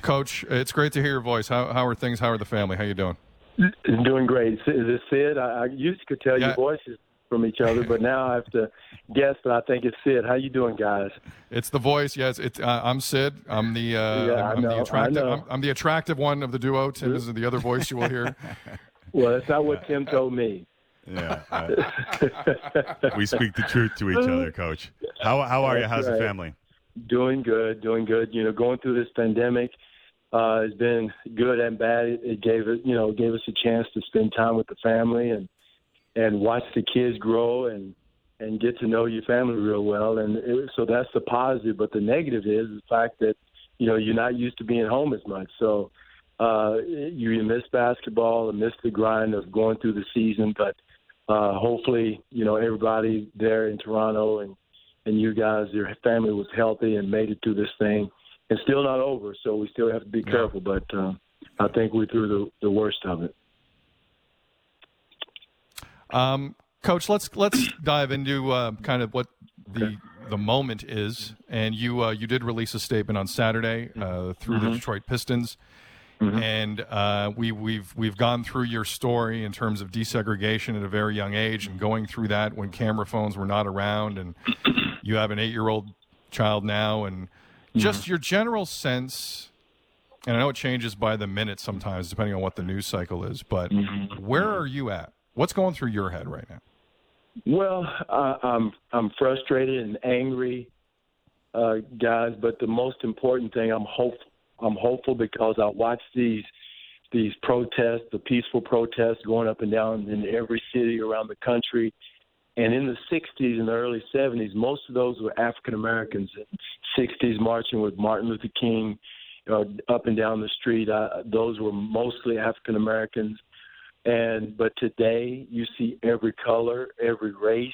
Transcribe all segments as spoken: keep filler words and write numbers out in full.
Coach, it's great to hear your voice. How how are things? How are the family? How you doing? Doing great. Is this Sid? I, I used to tell yeah. your voices from each other, but now I have to guess, but I think it's Sid. How you doing, guys? It's the voice, yes. It's uh, I'm Sid. I'm the uh, yeah, I'm, I I'm know, the attractive. I know. I'm, I'm the attractive one of the duo. Tim is the other voice you will hear. Well, that's not what Tim told me. Yeah, uh, we speak the truth to each other, Coach. How how are you? How's right. the family? Doing good, doing good. You know, going through this pandemic uh, has been good and bad. It, it gave it, you know, gave us a chance to spend time with the family and and watch the kids grow and and get to know your family real well. And it, so that's the positive. But the negative is the fact that you know you're not used to being home as much. So uh, you, you miss basketball and miss the grind of going through the season. But uh, hopefully, you know, everybody there in Toronto and and you guys, your family was healthy and made it through this thing. It's still not over, so we still have to be careful. But uh, I think we're through the, the worst of it. Um, Coach, let's let's dive into uh, kind of what the okay. the moment is. And you uh, you did release a statement on Saturday uh, through mm-hmm. the Detroit Pistons, mm-hmm. and uh, we we've we've gone through your story in terms of desegregation at a very young age and going through that when camera phones were not around, and you have an eight-year-old child now, and just mm-hmm. your general sense. And I know it changes by the minute sometimes, depending on what the news cycle is. But mm-hmm. where are you at? What's going through your head right now? Well, uh, I'm I'm frustrated and angry, uh, guys. But the most important thing, I'm hopeful. I'm hopeful because I watch these these protests, the peaceful protests going up and down in every city around the country. And in the sixties and the early seventies, most of those were African Americans. sixties marching with Martin Luther King uh, up and down the street. Uh, those were mostly African Americans. And but today you see every color, every race,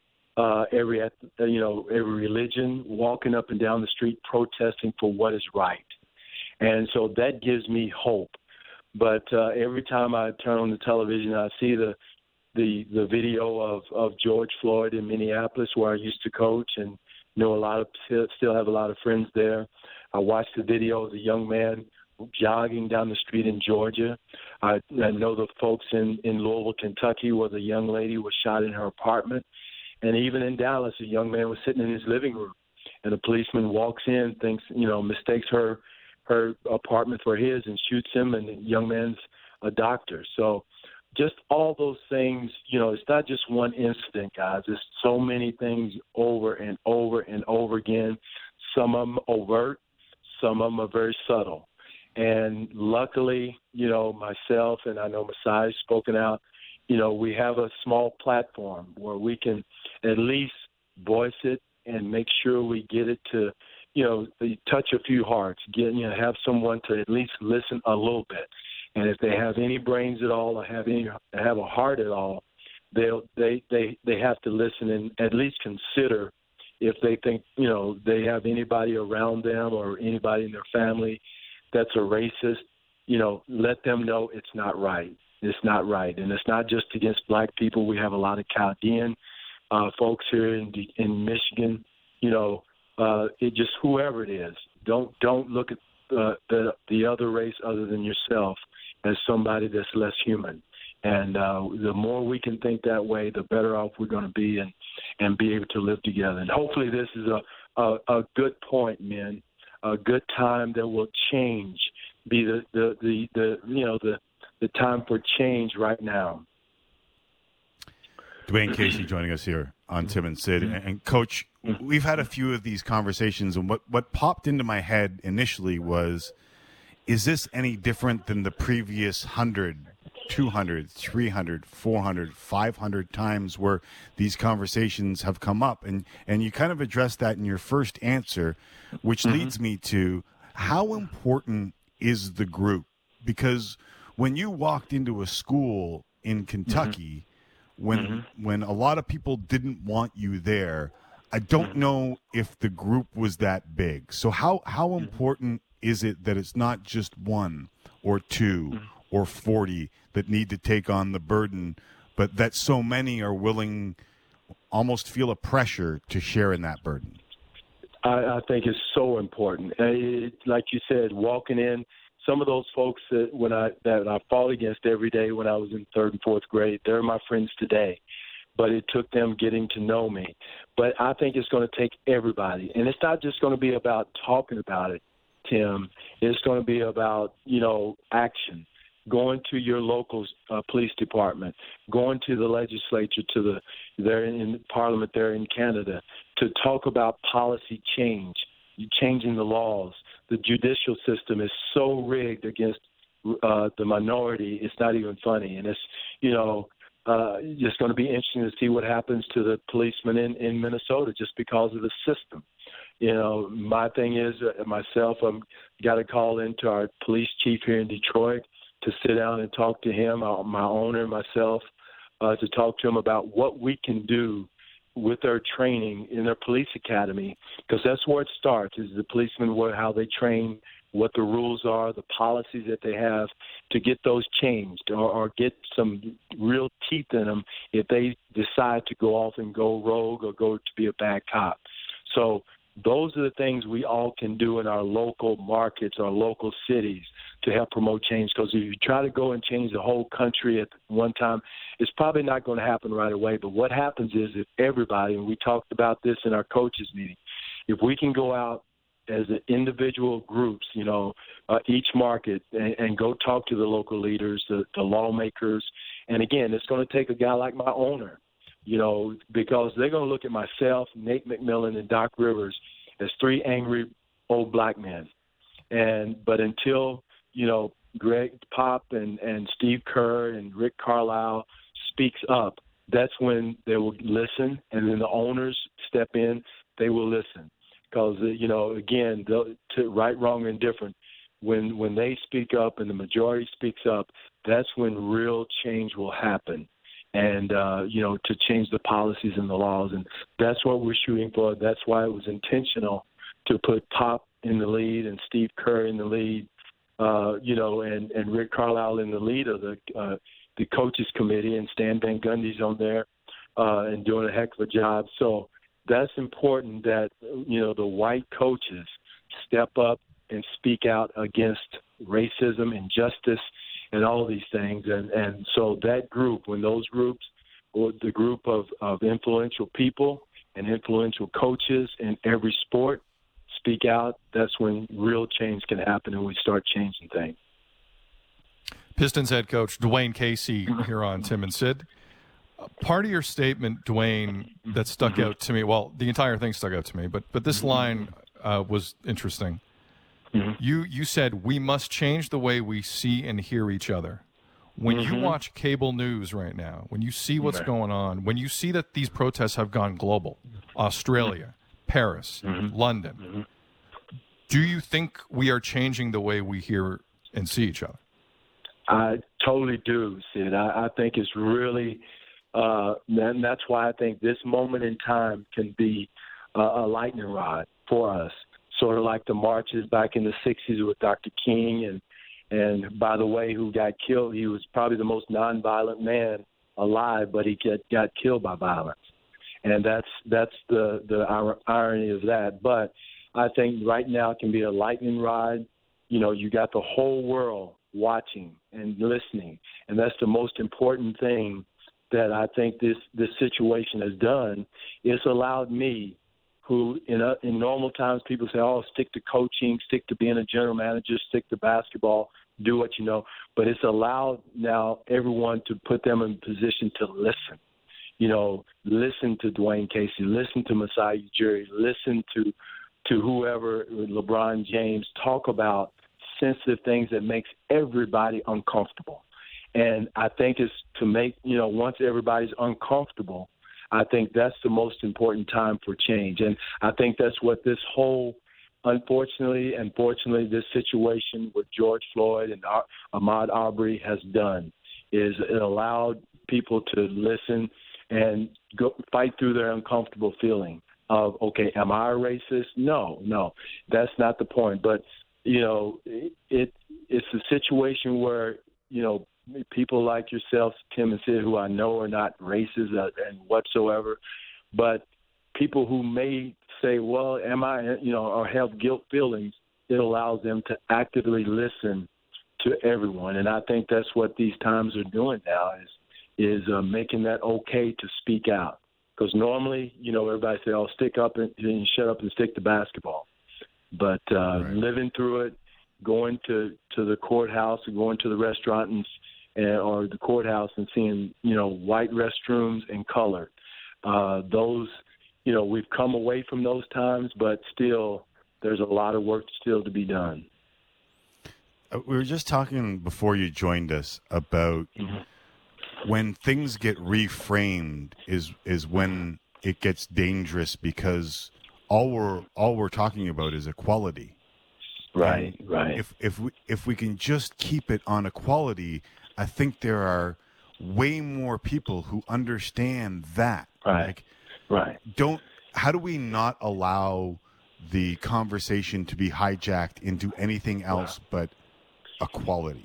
uh, every you know every religion walking up and down the street protesting for what is right. And so that gives me hope. But uh, every time I turn on the television, I see the the the video of, of George Floyd in Minneapolis, where I used to coach and know a lot of still have a lot of friends there. I watched the video of the young man jogging down the street in Georgia. I, I know the folks in, in Louisville, Kentucky, where the young lady was shot in her apartment. And even in Dallas, a young man was sitting in his living room, and a policeman walks in, thinks, you know, mistakes her her apartment for his and shoots him, and the young man's a doctor. So just all those things, you know, it's not just one incident, guys. There's so many things over and over and over again. Some of them overt, some of them are very subtle. And luckily, you know, myself and I know Masai's spoken out, you know, we have a small platform where we can at least voice it and make sure we get it to, you know, touch a few hearts, get, you know, have someone to at least listen a little bit. And if they have any brains at all or have any have a heart at all, they'll they they they have to listen and at least consider if they think, you know, they have anybody around them or anybody in their family that's a racist, you know, let them know it's not right. It's not right. And it's not just against black people. We have a lot of Chaldean uh, folks here in in Michigan, you know, uh, it just whoever it is. Don't don't look at uh, the the other race other than yourself as somebody that's less human. And uh, the more we can think that way, the better off we're going to be and, and be able to live together. And hopefully this is a, a, a good point, men, a good time that will change, be the, the, the, the you know, the, the time for change right now. Dwayne Casey joining us here on Tim and Sid. And, and Coach, we've had a few of these conversations, and what, what popped into my head initially was, is this any different than the previous one hundred, two hundred, three hundred, four hundred, five hundred times where these conversations have come up? And, and you kind of addressed that in your first answer, which mm-hmm. leads me to how important is the group? Because when you walked into a school in Kentucky, mm-hmm. when mm-hmm. when a lot of people didn't want you there, I don't mm-hmm. know if the group was that big. So how, how mm-hmm. important is it that it's not just one or two mm-hmm. or forty that need to take on the burden, but that so many are willing, almost feel a pressure to share in that burden? I, I think it's so important. It, like you said, walking in, some of those folks that when I that I fought against every day when I was in third and fourth grade, they're my friends today. But it took them getting to know me. But I think it's going to take everybody, and it's not just going to be about talking about it, Tim. It's going to be about you know action. Going to your local uh, police department, going to the legislature, to the there in Parliament there in Canada, to talk about policy change, changing the laws. The judicial system is so rigged against uh, the minority, it's not even funny. And it's, you know, uh, it's going to be interesting to see what happens to the policemen in, in Minnesota just because of the system. You know, my thing is, uh, myself, I've got to call into our police chief here in Detroit to sit down and talk to him, uh, my owner, myself, uh, to talk to him about what we can do with their training in their police academy, because that's where it starts, is the policemen, where, how they train, what the rules are, the policies that they have, to get those changed or, or get some real teeth in them if they decide to go off and go rogue or go to be a bad cop. So those are the things we all can do in our local markets, our local cities, to help promote change. Because if you try to go and change the whole country at one time, it's probably not going to happen right away. But what happens is, if everybody, and we talked about this in our coaches meeting, if we can go out as individual groups, you know, uh, each market, and, and go talk to the local leaders, the, the lawmakers. And again, it's going to take a guy like my owner, you know, because they're going to look at myself, Nate McMillan, and Doc Rivers as three angry old black men. And but until, you know, Greg Pop and, and Steve Kerr and Rick Carlisle speaks up, that's when they will listen. And then the owners step in, they will listen. Because, you know, again, to right, wrong, or indifferent, when, when they speak up and the majority speaks up, that's when real change will happen. And, uh, you know, to change the policies and the laws. And that's what we're shooting for. That's why it was intentional to put Pop in the lead and Steve Kerr in the lead, uh, you know, and, and Rick Carlisle in the lead of the uh, the coaches committee, and Stan Van Gundy's on there uh, and doing a heck of a job. So that's important that, you know, the white coaches step up and speak out against racism, injustice, and all of these things. And, and so that group, when those groups, or the group of, of influential people and influential coaches in every sport speak out, that's when real change can happen and we start changing things. Pistons head coach Dwayne Casey here on Tim and Sid. Part of your statement, Dwayne, that stuck out to me, well, the entire thing stuck out to me, but but this line uh, was interesting. Mm-hmm. You you said, we must change the way we see and hear each other. When mm-hmm. you watch cable news right now, when you see what's right. going on, when you see that these protests have gone global, Australia, mm-hmm. Paris, mm-hmm. London, mm-hmm. do you think we are changing the way we hear and see each other? I totally do, Sid. I, I think it's really, uh, and that's why I think this moment in time can be uh, a lightning rod for us. Sort of like the marches back in the sixties with Doctor King, and and by the way, who got killed. He was probably the most nonviolent man alive, but he get, got killed by violence, and that's that's the the irony of that. But I think right now it can be a lightning rod. You know, you got the whole world watching and listening, and that's the most important thing that I think this this situation has done. It's allowed me, who in a, in normal times people say, oh, stick to coaching, stick to being a general manager, stick to basketball, do what you know. But it's allowed now everyone to put them in position to listen. You know, listen to Dwayne Casey, listen to Masai Ujiri, listen to to whoever, LeBron James, talk about sensitive things that makes everybody uncomfortable. And I think it's to make, you know, once everybody's uncomfortable, I think that's the most important time for change. And I think that's what this whole, unfortunately and fortunately, this situation with George Floyd and Ahmaud Arbery has done, is it allowed people to listen and go fight through their uncomfortable feeling of, okay, am I a racist? No, no, that's not the point. But, you know, it, it it's a situation where, you know, people like yourself, Tim and Sid, who I know are not racist and whatsoever, but people who may say, well, am I, you know, or have guilt feelings, it allows them to actively listen to everyone. And I think that's what these times are doing now is is uh, making that okay to speak out. Because normally, you know, everybody say, oh, stick up and, and shut up and stick to basketball. But uh, Right. living through it, going to, to the courthouse and going to the restaurant and, and or the courthouse and seeing, you know, white restrooms and color, uh, those, you know, we've come away from those times, but still there's a lot of work still to be done. Uh, We were just talking before you joined us about Mm-hmm. when things get reframed is is when it gets dangerous because all we're all we're talking about is equality. Right, And right. If if we if we can just keep it on equality, I think there are way more people who understand that. Right. Like, Right. don't how do we not allow the conversation to be hijacked into anything else but equality?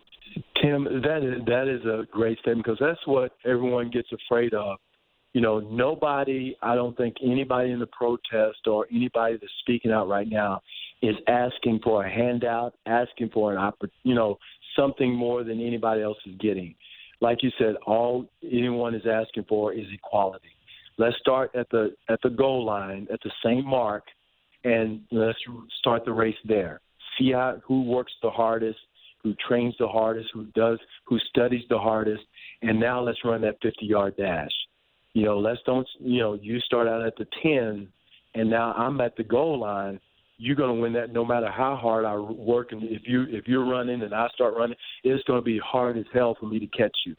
Tim, that is that is a great statement because that's what everyone gets afraid of. You know, nobody, I don't think anybody in the protest or anybody that's speaking out right now is asking for a handout, asking for an oppor- you know, something more than anybody else is getting. Like you said, all anyone is asking for is equality. Let's start at the at the goal line, at the same mark, and let's start the race there. See how, who works the hardest, who trains the hardest, who does, who studies the hardest, and now let's run that fifty-yard dash. You know, let's don't, you know, you start out at the ten, and now I'm at the goal line. You're going to win that no matter how hard I work. And if you if you're running and I start running, it's going to be hard as hell for me to catch you.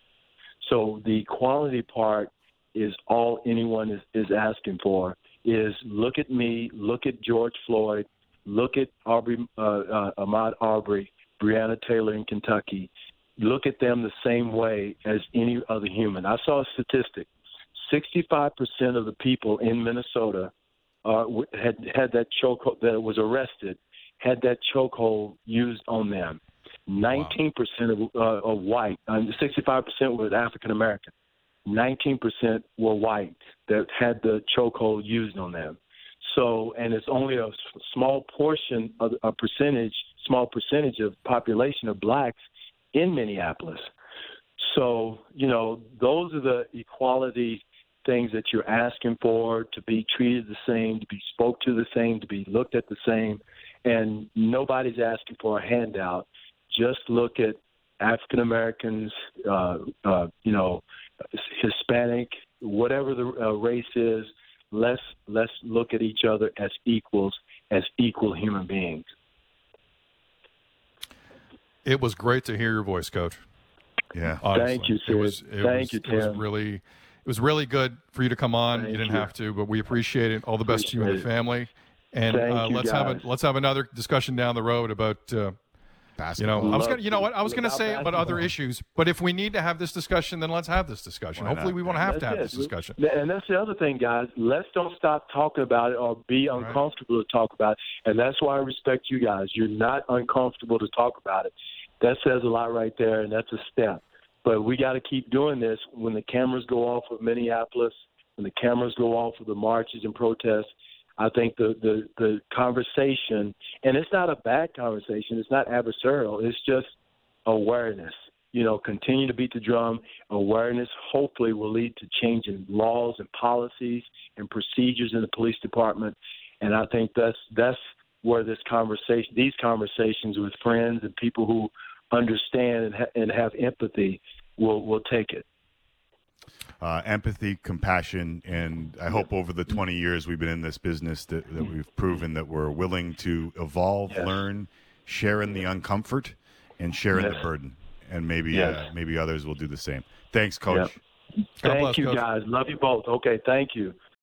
So the equality part is all anyone is, is asking for. Is look at me, look at George Floyd, look at Aubrey, uh, uh, Ahmaud Arbery, Breonna Taylor in Kentucky. Look at them the same way as any other human. I saw a statistic: sixty-five percent of the people in Minnesota uh, had had that chokehold that was arrested, had that chokehold used on them. Nineteen percent of, uh, of white, uh, sixty-five percent was African American. Nineteen percent were white that had the chokehold used on them. So, and it's only a small portion of a percentage, small percentage of population of blacks in Minneapolis. So, you know, those are the equality things that you're asking for, to be treated the same, to be spoke to the same, to be looked at the same. And nobody's asking for a handout. Just look at African Americans, uh, uh, you know, Hispanic, whatever the uh, race is. Let's let's look at each other as equals, as equal human beings. It was great to hear your voice, Coach. Yeah. Honestly. Thank you, It Sid. was, it Thank was, you, It was Tim. really, it was really good for you to come on. Thank you didn't you. have to, but we appreciate it. All the best to you and the Appreciate it. family. And Thank uh, you, let's have a guys. let's have another discussion down the road about. Uh, You Basketball. know, I was Love gonna, you know what, I was going to about say about other basketball. issues, but if we need to have this discussion, then let's have this discussion. Why Hopefully, not? we won't have to have That's this it. discussion. And that's the other thing, guys. Let's don't stop talking about it or be uncomfortable to talk about it. And that's why I respect you guys. You're not uncomfortable to talk about it. That says a lot right there, and that's a step. But we got to keep doing this. When the cameras go off of Minneapolis, when the cameras go off of the marches and protests, I think the, the, the conversation, and it's not a bad conversation, it's not adversarial, it's just awareness. You know, continue to beat the drum. Awareness hopefully will lead to change in laws and policies and procedures in the police department. And I think that's that's where this conversation, these conversations with friends and people who understand and, ha- and have empathy will will take it. Uh, empathy, compassion, and I hope over the twenty years we've been in this business that, that we've proven that we're willing to evolve, Yes. learn, share in the uncomfort, and share in Yes. the burden. And maybe Yes. uh, maybe others will do the same. Thanks, Coach. Yep. God Thank bless, you, Coach. guys. Love you both. Okay, thank you.